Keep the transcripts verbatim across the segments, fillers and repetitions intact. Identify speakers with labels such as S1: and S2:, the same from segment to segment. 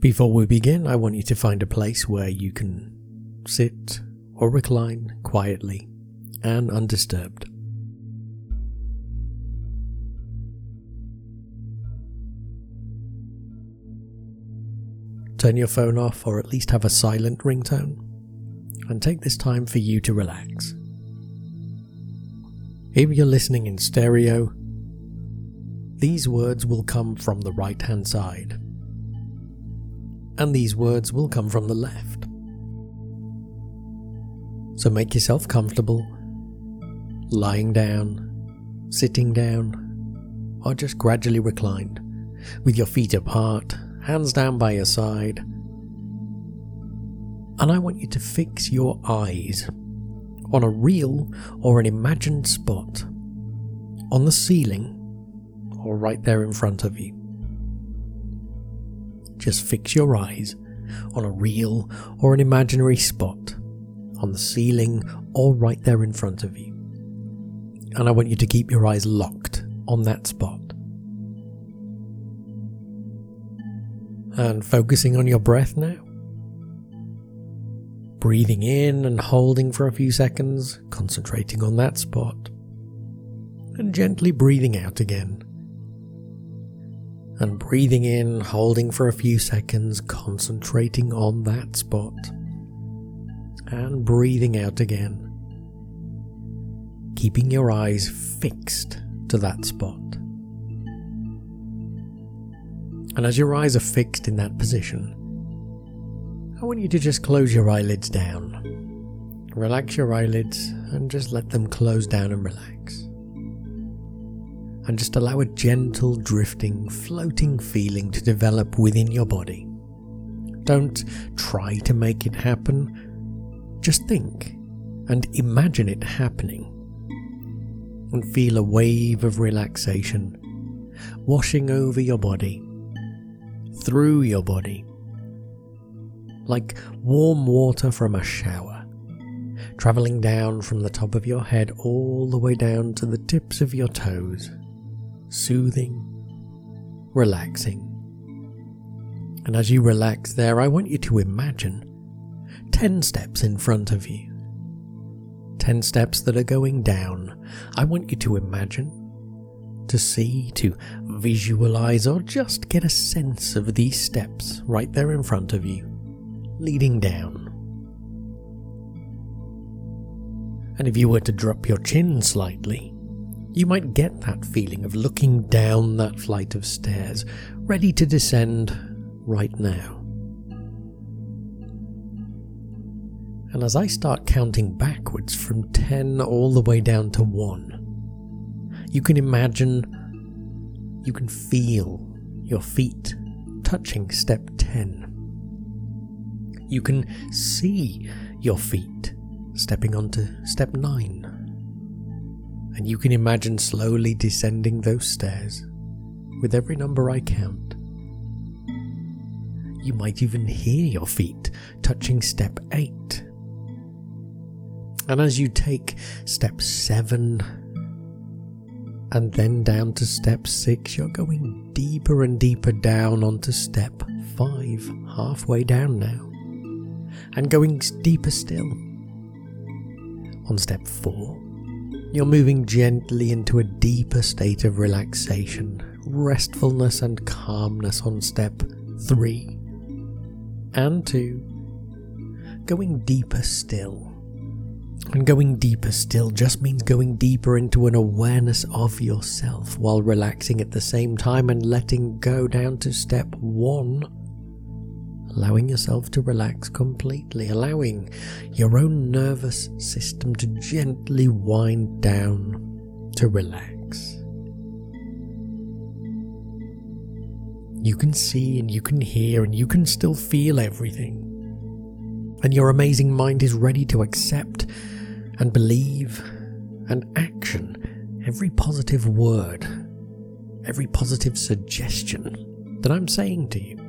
S1: Before we begin, I want you to find a place where you can sit or recline quietly and undisturbed. Turn your phone off, or at least have a silent ringtone, and take this time for you to relax. If you're listening in stereo, these words will come from the right-hand side, and these words will come from the left. So make yourself comfortable, lying down, sitting down, or just gradually reclined, with your feet apart, hands down by your side. And I want you to fix your eyes on a real or an imagined spot on the ceiling or right there in front of you. Just fix your eyes on a real or an imaginary spot on the ceiling or right there in front of you. And I want you to keep your eyes locked on that spot. And focusing on your breath now. Breathing in and holding for a few seconds, concentrating on that spot. And gently breathing out again. And breathing in, holding for a few seconds, concentrating on that spot. And breathing out again. Keeping your eyes fixed to that spot. And as your eyes are fixed in that position, I want you to just close your eyelids down. Relax your eyelids and just let them close down and relax. And just allow a gentle, drifting, floating feeling to develop within your body. Don't try to make it happen. Just think and imagine it happening. And feel a wave of relaxation washing over your body, through your body, like warm water from a shower, travelling down from the top of your head all the way down to the tips of your toes. Soothing, relaxing. And as you relax there, I want you to imagine ten steps in front of you. Ten steps that are going down. I want you to imagine, to see, to visualize, or just get a sense of these steps right there in front of you, leading down. And if you were to drop your chin slightly, you might get that feeling of looking down that flight of stairs, ready to descend right now. And as I start counting backwards from ten all the way down to one, you can imagine, you can feel your feet touching step ten. You can see your feet stepping onto step nine. And you can imagine slowly descending those stairs with every number I count. You might even hear your feet touching step eight. And as you take step seven and then down to step six, you're going deeper and deeper down onto step five, halfway down now, and going deeper still. On step four, you're moving gently into a deeper state of relaxation, restfulness and calmness on step three and two, going deeper still. And going deeper still just means going deeper into an awareness of yourself while relaxing at the same time and letting go down to step one. Allowing yourself to relax completely, allowing your own nervous system to gently wind down to relax. You can see and you can hear and you can still feel everything. And your amazing mind is ready to accept and believe and action every positive word, every positive suggestion that I'm saying to you.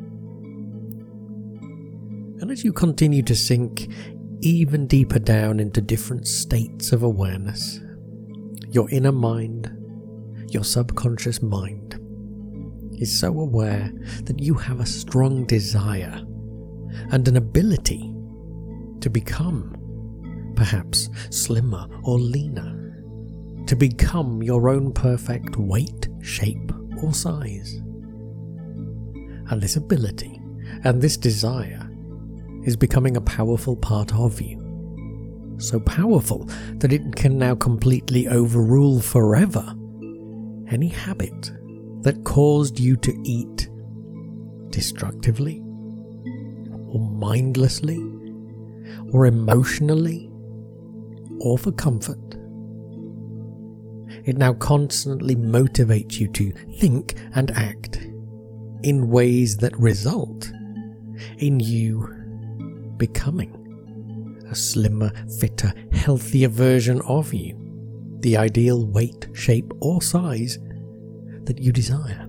S1: And as you continue to sink even deeper down into different states of awareness, your inner mind, your subconscious mind, is so aware that you have a strong desire and an ability to become perhaps slimmer or leaner, to become your own perfect weight, shape, or size. And this ability and this desire is becoming a powerful part of you. So powerful that it can now completely overrule forever any habit that caused you to eat destructively, or mindlessly, or emotionally, or for comfort. It now constantly motivates you to think and act in ways that result in you becoming a slimmer, fitter, healthier version of you, the ideal weight, shape, or size that you desire.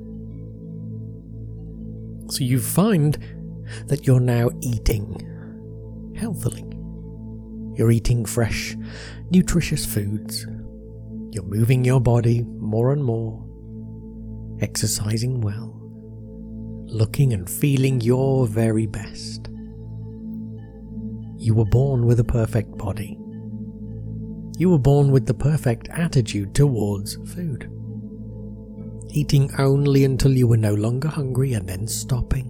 S1: So you find that you're now eating healthily. You're eating fresh, nutritious foods. You're moving your body more and more, exercising well, looking and feeling your very best. You were born with a perfect body. You were born with the perfect attitude towards food. Eating only until you were no longer hungry and then stopping.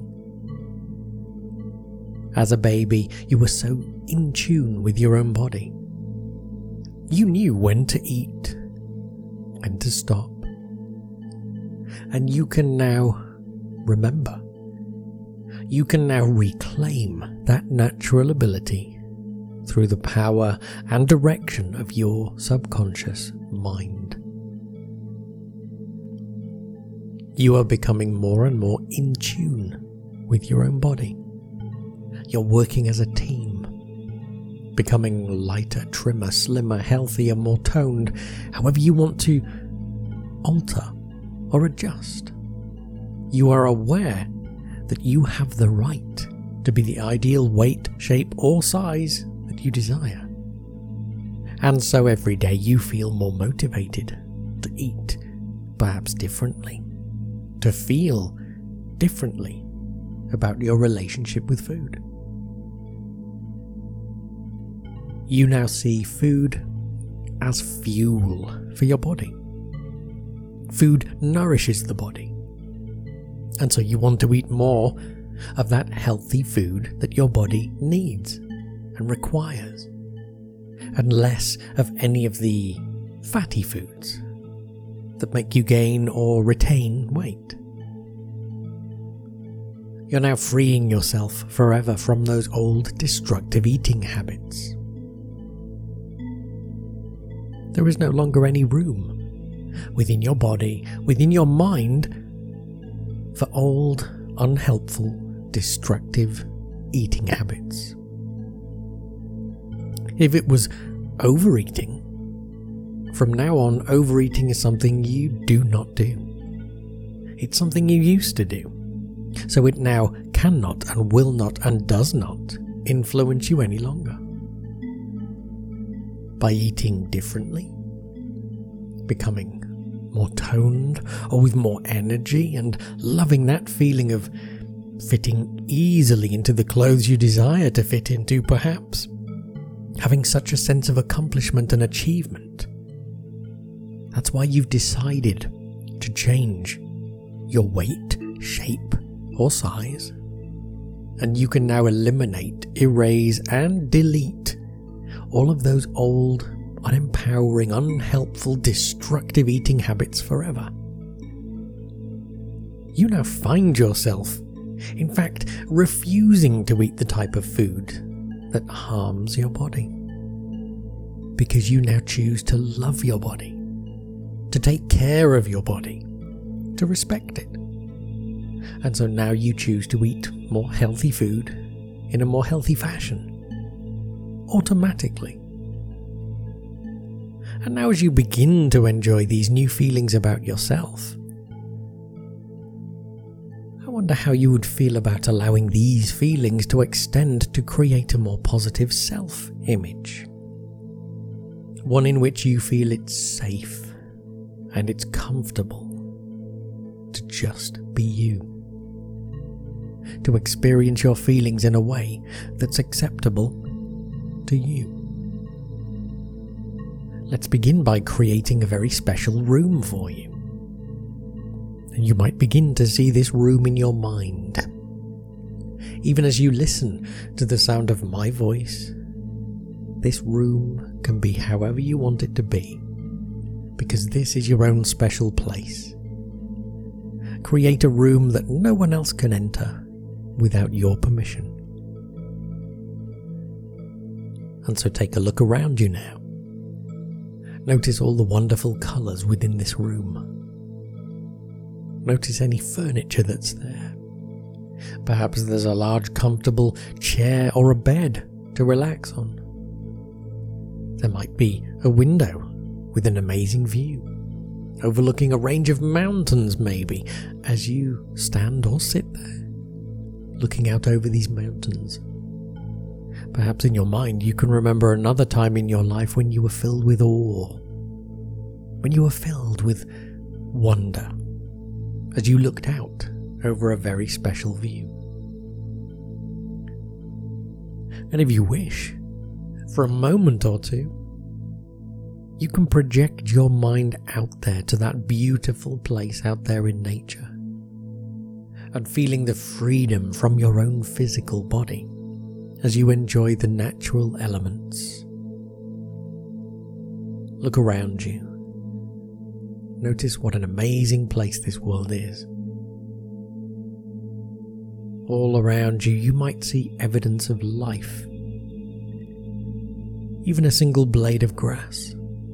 S1: As a baby, you were so in tune with your own body. You knew when to eat, when to stop. And you can now remember. You can now reclaim that natural ability through the power and direction of your subconscious mind. You are becoming more and more in tune with your own body. You're working as a team, becoming lighter, trimmer, slimmer, healthier, more toned, however you want to alter or adjust. You are aware that you have the right to be the ideal weight, shape, or size that you desire. And so every day you feel more motivated to eat, perhaps differently, to feel differently about your relationship with food. You now see food as fuel for your body. Food nourishes the body. And so you want to eat more of that healthy food that your body needs and requires, and less of any of the fatty foods that make you gain or retain weight. You're now freeing yourself forever from those old destructive eating habits. There is no longer any room within your body, within your mind, for old, unhelpful, destructive eating habits. If it was overeating, from now on, overeating is something you do not do. It's something you used to do, so it now cannot and will not and does not influence you any longer. By eating differently, becoming more toned or with more energy, and loving that feeling of fitting easily into the clothes you desire to fit into, perhaps. Having such a sense of accomplishment and achievement. That's why you've decided to change your weight, shape, or size. And you can now eliminate, erase, and delete all of those old, unempowering, unhelpful, destructive eating habits forever. You now find yourself, in fact, refusing to eat the type of food that harms your body. Because you now choose to love your body, to take care of your body, to respect it. And so now you choose to eat more healthy food in a more healthy fashion, automatically. And now as you begin to enjoy these new feelings about yourself, I wonder how you would feel about allowing these feelings to extend to create a more positive self-image. One in which you feel it's safe and it's comfortable to just be you. To experience your feelings in a way that's acceptable to you. Let's begin by creating a very special room for you. And you might begin to see this room in your mind. Even as you listen to the sound of my voice, this room can be however you want it to be, because this is your own special place. Create a room that no one else can enter without your permission. And so take a look around you now. Notice all the wonderful colours within this room. Notice any furniture that's there. Perhaps there's a large comfortable chair or a bed to relax on. There might be a window with an amazing view, overlooking a range of mountains maybe, as you stand or sit there, looking out over these mountains. Perhaps in your mind you can remember another time in your life when you were filled with awe, when you were filled with wonder, as you looked out over a very special view. And if you wish, for a moment or two, you can project your mind out there to that beautiful place out there in nature, and feeling the freedom from your own physical body as you enjoy the natural elements. Look around you. Notice what an amazing place this world is. All around you, you might see evidence of life. Even a single blade of grass,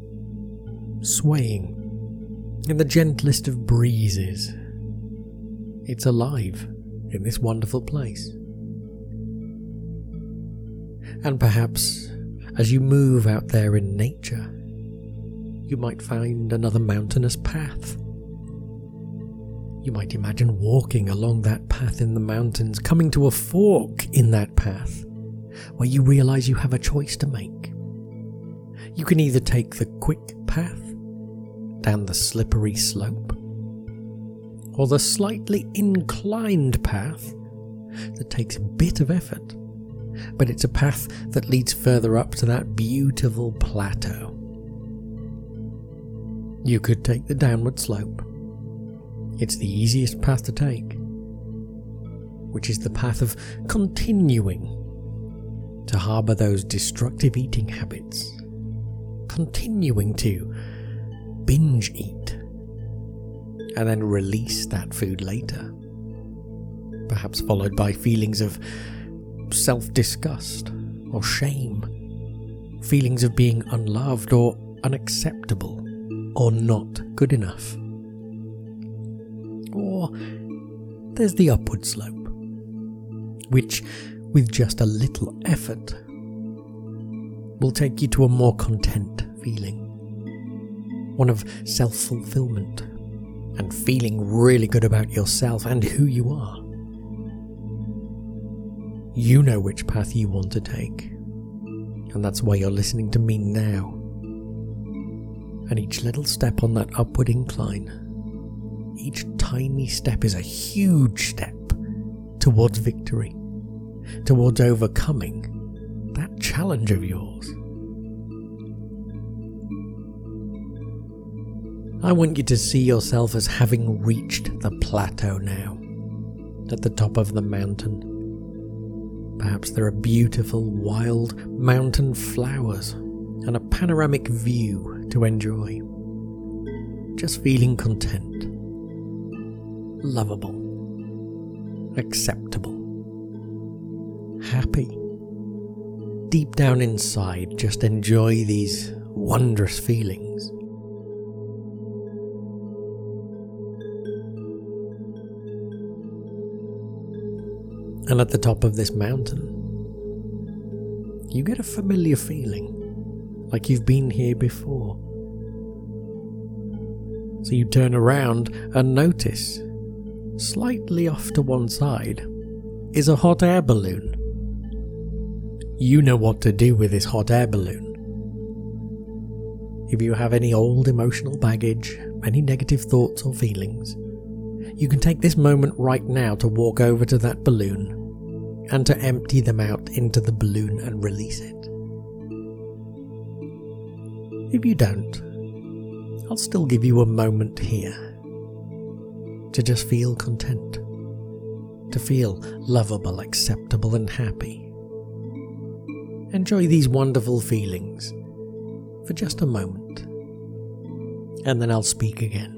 S1: swaying in the gentlest of breezes. It's alive in this wonderful place. And perhaps as you move out there in nature, you might find another mountainous path. You might imagine walking along that path in the mountains, coming to a fork in that path, where you realize you have a choice to make. You can either take the quick path down the slippery slope, or the slightly inclined path that takes a bit of effort, but it's a path that leads further up to that beautiful plateau. You could take the downward slope. It's the easiest path to take, which is the path of continuing to harbour those destructive eating habits, continuing to binge eat, and then release that food later, perhaps followed by feelings of self-disgust or shame, feelings of being unloved or unacceptable or not good enough. Or there's the upward slope, which, with just a little effort, will take you to a more content feeling, one of self-fulfillment and feeling really good about yourself and who you are. You know which path you want to take, and that's why you're listening to me now. And each little step on that upward incline, each tiny step is a huge step towards victory, towards overcoming that challenge of yours. I want you to see yourself as having reached the plateau now, at the top of the mountain. Perhaps there are beautiful wild mountain flowers and a panoramic view to enjoy. Just feeling content, lovable, acceptable, happy. Deep down inside, just enjoy these wondrous feelings. And at the top of this mountain, you get a familiar feeling, like you've been here before. So you turn around and notice, slightly off to one side, is a hot air balloon. You know what to do with this hot air balloon. If you have any old emotional baggage, any negative thoughts or feelings, You can take this moment right now to walk over to that balloon and to empty them out into the balloon and release it. If you don't, I'll still give you a moment here to just feel content, to feel lovable, acceptable and happy. Enjoy these wonderful feelings for just a moment, and then I'll speak again.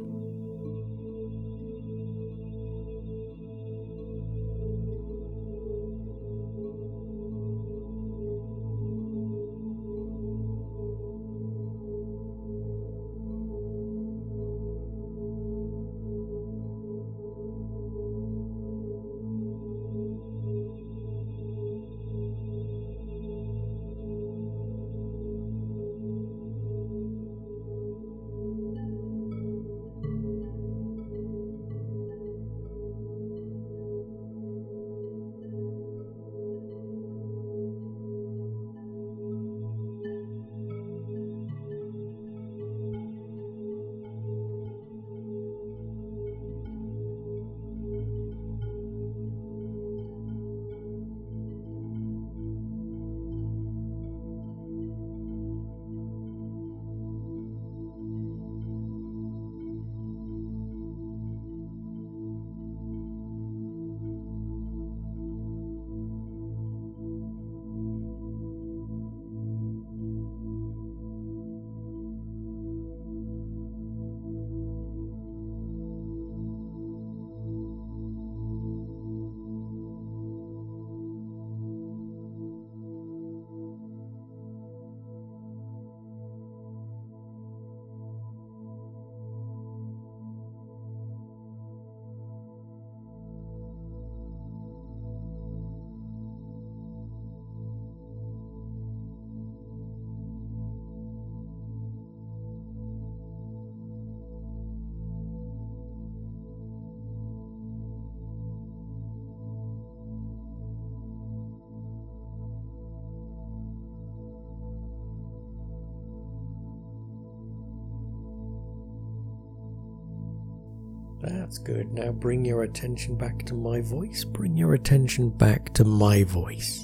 S1: That's good. Now bring your attention back to my voice. Bring your attention back to my voice.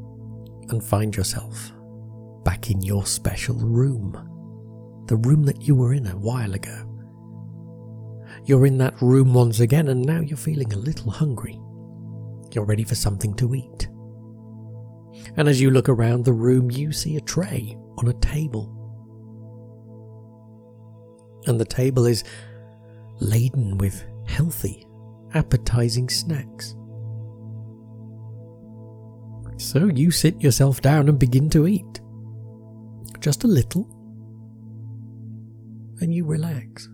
S1: And find yourself back in your special room. The room that you were in a while ago. You're in that room once again, and now you're feeling a little hungry. You're ready for something to eat. And as you look around the room, you see a tray on a table. And the table is laden with healthy, appetizing snacks. So you sit yourself down and begin to eat. Just a little. And you relax.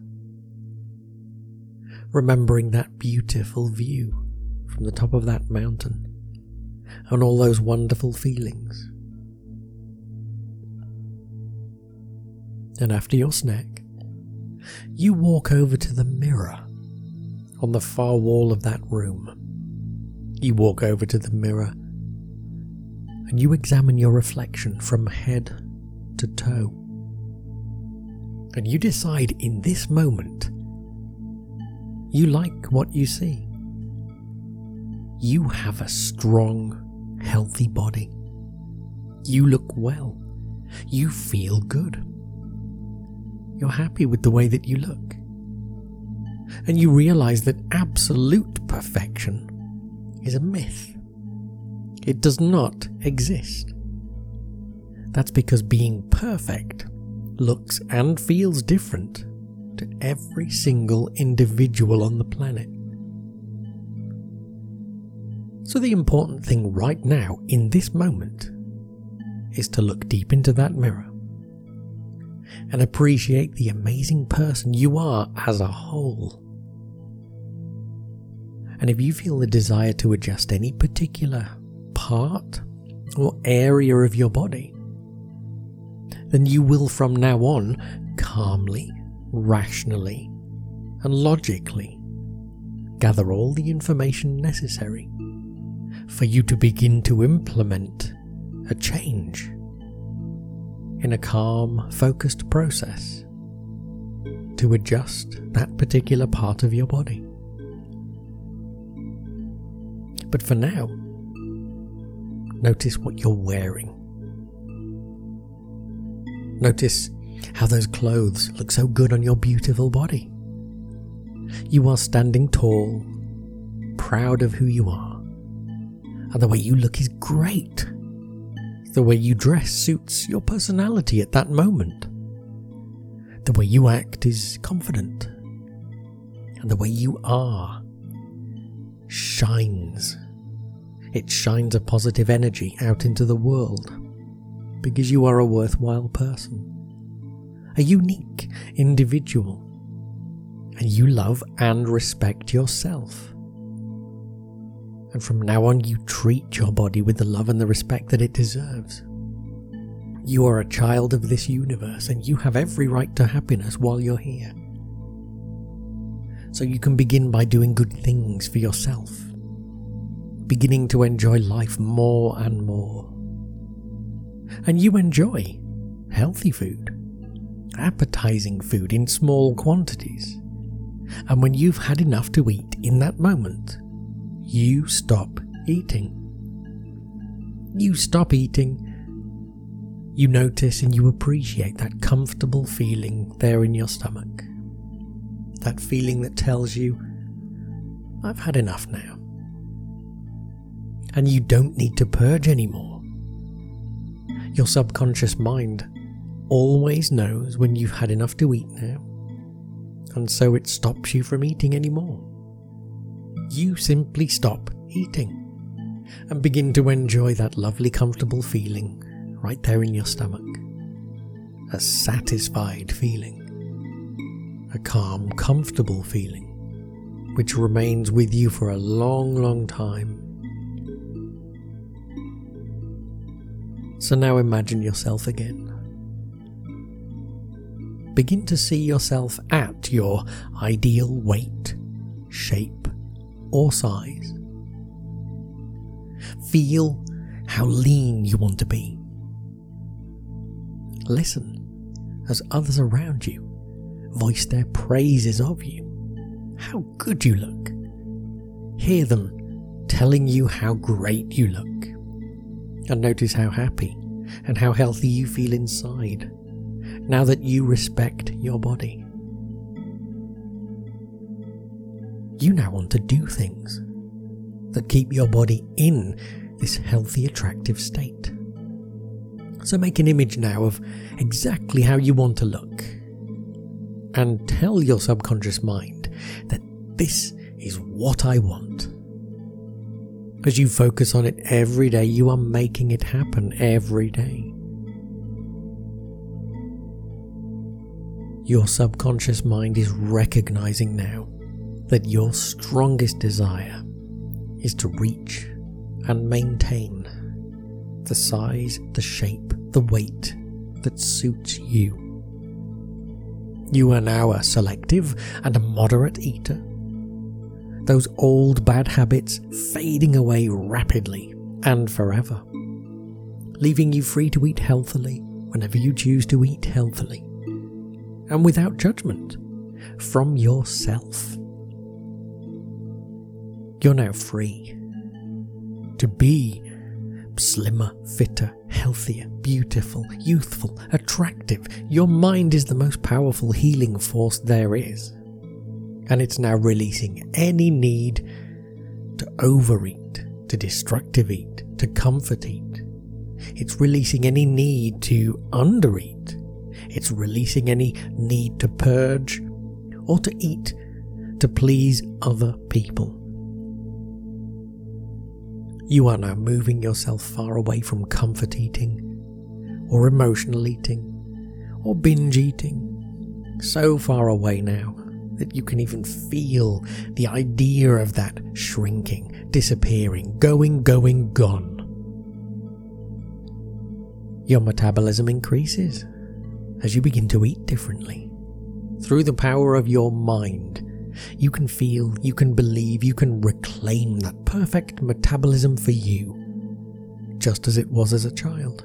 S1: Remembering that beautiful view from the top of that mountain and all those wonderful feelings. And after your snack, you walk over to the mirror on the far wall of that room. You walk over to the mirror and you examine your reflection from head to toe. And you decide in this moment you like what you see. You have a strong, healthy body. You look well. You feel good. You're happy with the way that you look. And you realize that absolute perfection is a myth. It does not exist. That's because being perfect looks and feels different to every single individual on the planet. So the important thing right now, in this moment, is to look deep into that mirror and appreciate the amazing person you are as a whole. And if you feel the desire to adjust any particular part or area of your body, then you will from now on calmly, rationally, and logically gather all the information necessary for you to begin to implement a change in a calm, focused process to adjust that particular part of your body. But for now, notice what you're wearing. Notice how those clothes look so good on your beautiful body. You are standing tall, proud of who you are, and the way you look is great. The way you dress suits your personality at that moment. The way you act is confident, and the way you are shines. It shines a positive energy out into the world because you are a worthwhile person, a unique individual, and you love and respect yourself. And from now on, you treat your body with the love and the respect that it deserves. You are a child of this universe, and you have every right to happiness while you're here. So you can begin by doing good things for yourself, beginning to enjoy life more and more. And you enjoy healthy food, appetizing food in small quantities. And when you've had enough to eat in that moment, you stop eating. You stop eating. You notice and you appreciate that comfortable feeling there in your stomach. That feeling that tells you, I've had enough now. And you don't need to purge anymore. Your subconscious mind always knows when you've had enough to eat now, and so it stops you from eating anymore. You simply stop eating and begin to enjoy that lovely, comfortable feeling right there in your stomach. A satisfied feeling, a calm, comfortable feeling, which remains with you for a long, long time. So now imagine yourself again. Begin to see yourself at your ideal weight, shape, or size. Feel how lean you want to be. Listen as others around you voice their praises of you. How good you look. Hear them telling you how great you look. And notice how happy and how healthy you feel inside now that you respect your body. You now want to do things that keep your body in this healthy, attractive state. So make an image now of exactly how you want to look, and tell your subconscious mind that this is what I want. As you focus on it every day, you are making it happen every day. Your subconscious mind is recognizing now that your strongest desire is to reach and maintain the size, the shape, the weight that suits you. You are now a selective and a moderate eater. Those old bad habits fading away rapidly and forever, leaving you free to eat healthily whenever you choose to eat healthily, and without judgment from yourself. You're now free to be slimmer, fitter, healthier, beautiful, youthful, attractive. Your mind is the most powerful healing force there is, and it's now releasing any need to overeat, to destructive eat, to comfort eat. It's releasing any need to undereat. It's releasing any need to purge or to eat to please other people. You are now moving yourself far away from comfort eating, or emotional eating, or binge eating. So far away now that you can even feel the idea of that shrinking, disappearing, going, going, gone. Your metabolism increases as you begin to eat differently. Through the power of your mind, you can feel, you can believe, you can reclaim that perfect metabolism for you, just as it was as a child.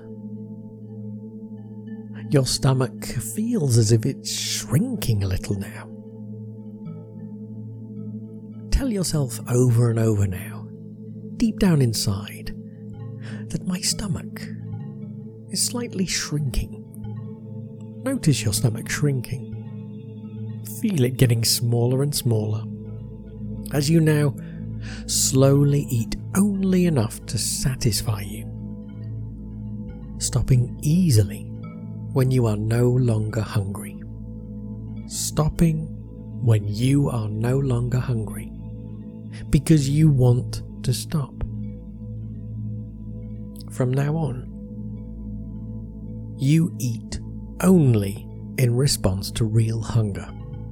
S1: Your stomach feels as if it's shrinking a little now. Tell yourself over and over now deep down inside that my stomach is slightly shrinking. Notice your stomach shrinking. Feel it getting smaller and smaller as you now slowly eat only enough to satisfy you, stopping easily when you are no longer hungry. Stopping when you are no longer hungry because you want to stop. From now on, you eat only in response to real hunger.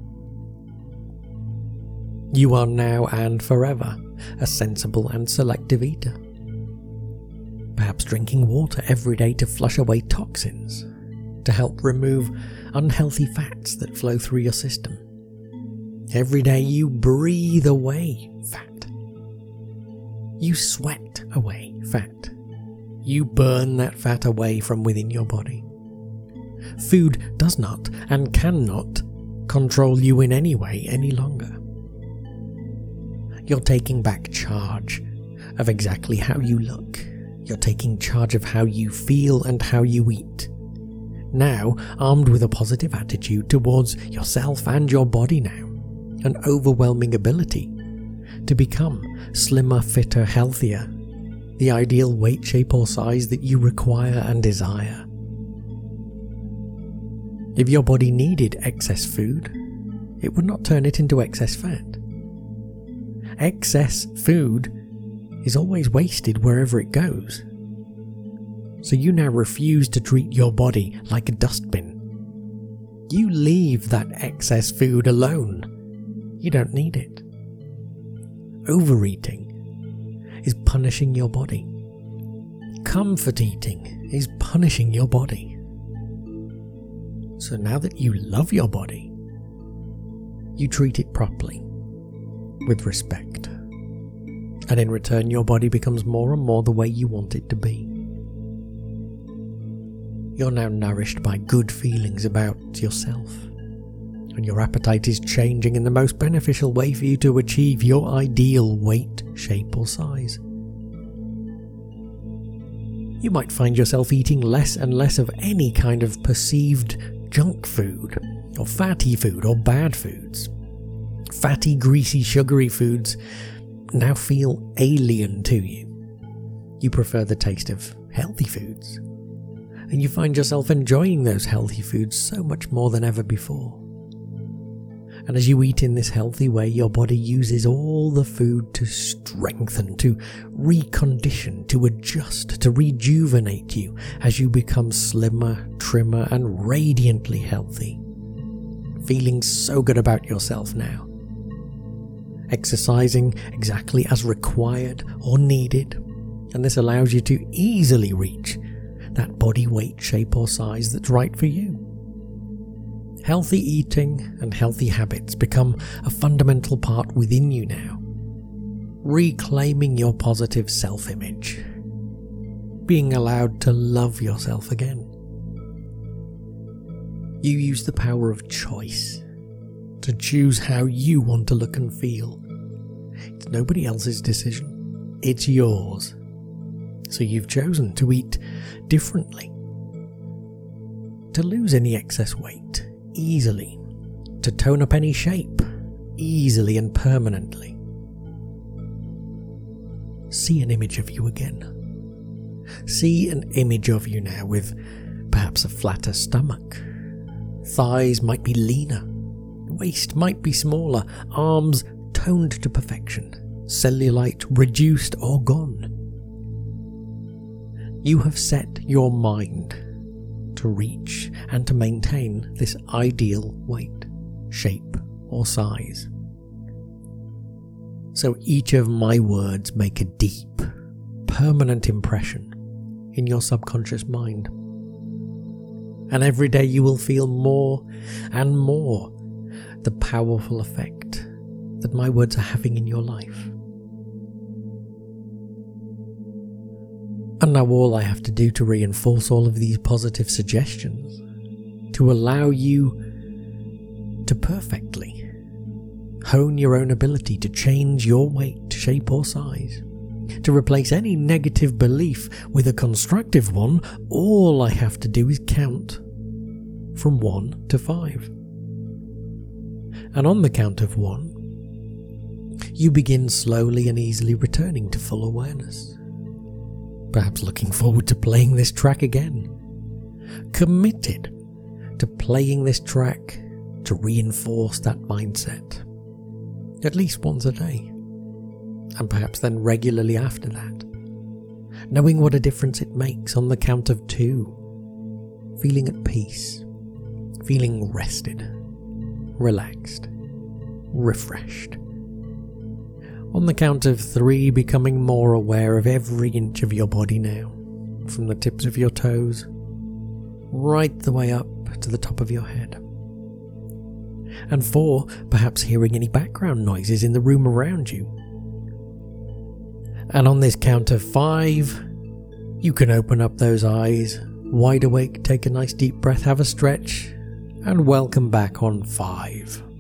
S1: You are now and forever a sensible and selective eater. Perhaps drinking water every day to flush away toxins, to help remove unhealthy fats that flow through your system. Every day you breathe away fat. You sweat away fat. You burn that fat away from within your body. Food does not and cannot control you in any way any longer. You're taking back charge of exactly how you look. You're taking charge of how you feel and how you eat. Now, armed with a positive attitude towards yourself and your body now, an overwhelming ability to become slimmer, fitter, healthier, the ideal weight, shape or size that you require and desire. If your body needed excess food, it would not turn it into excess fat. Excess food is always wasted wherever it goes. So you now refuse to treat your body like a dustbin. You leave that excess food alone. You don't need it. Overeating is punishing your body. Comfort eating is punishing your body. So now that you love your body, you treat it properly, with respect. And in return, your body becomes more and more the way you want it to be. You're now nourished by good feelings about yourself, and your appetite is changing in the most beneficial way for you to achieve your ideal weight, shape or size. You might find yourself eating less and less of any kind of perceived junk food, or fatty food, or bad foods. Fatty, greasy, sugary foods now feel alien to you. You prefer the taste of healthy foods, and you find yourself enjoying those healthy foods so much more than ever before. And as you eat in this healthy way, your body uses all the food to strengthen, to recondition, to adjust, to rejuvenate you as you become slimmer, trimmer, and radiantly healthy. Feeling so good about yourself now. Exercising exactly as required or needed, and this allows you to easily reach that body weight, shape or size that's right for you. Healthy eating and healthy habits become a fundamental part within you now. Reclaiming your positive self-image. Being allowed to love yourself again. You use the power of choice to choose how you want to look and feel. It's nobody else's decision. It's yours. So you've chosen to eat differently. To lose any excess weight easily. To tone up any shape easily and permanently. See an image of you again. See an image of you now with perhaps a flatter stomach. Thighs might be leaner. Waist might be smaller. Arms toned to perfection. Cellulite reduced or gone. You have set your mind to reach and to maintain this ideal weight, shape or size. So each of my words make a deep, permanent impression in your subconscious mind. And every day you will feel more and more the powerful effect that my words are having in your life. And now all I have to do to reinforce all of these positive suggestions, to allow you to perfectly hone your own ability to change your weight, shape or size, To replace any negative belief with a constructive one, all I have to do is count from one to five. And on the count of one, you begin slowly and easily returning to full awareness. Perhaps looking forward to playing this track again. Committed to playing this track to reinforce that mindset. At least once a day. And perhaps then regularly after that. Knowing what a difference it makes on the count of two. Feeling at peace. Feeling rested. Relaxed. Refreshed. On the count of three, becoming more aware of every inch of your body now. From the tips of your toes, right the way up to the top of your head. And four, perhaps hearing any background noises in the room around you. And on this count of five, you can open up those eyes, wide awake, take a nice deep breath, have a stretch, and welcome back on five.